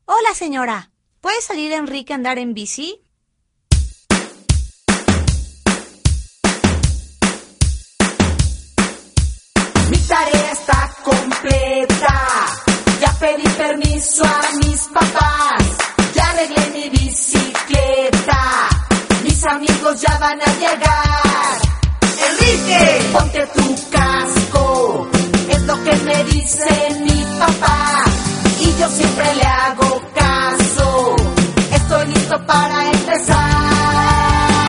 Hola, señora. ¿Puede salir Enrique a andar en bici? Mi tarea está completa. Ya pedí permiso a mis papás. Ya arreglé mi bicicleta. Mis amigos ya van a llegar. Enrique, ponte tu casco. Es lo que me dice mi papá.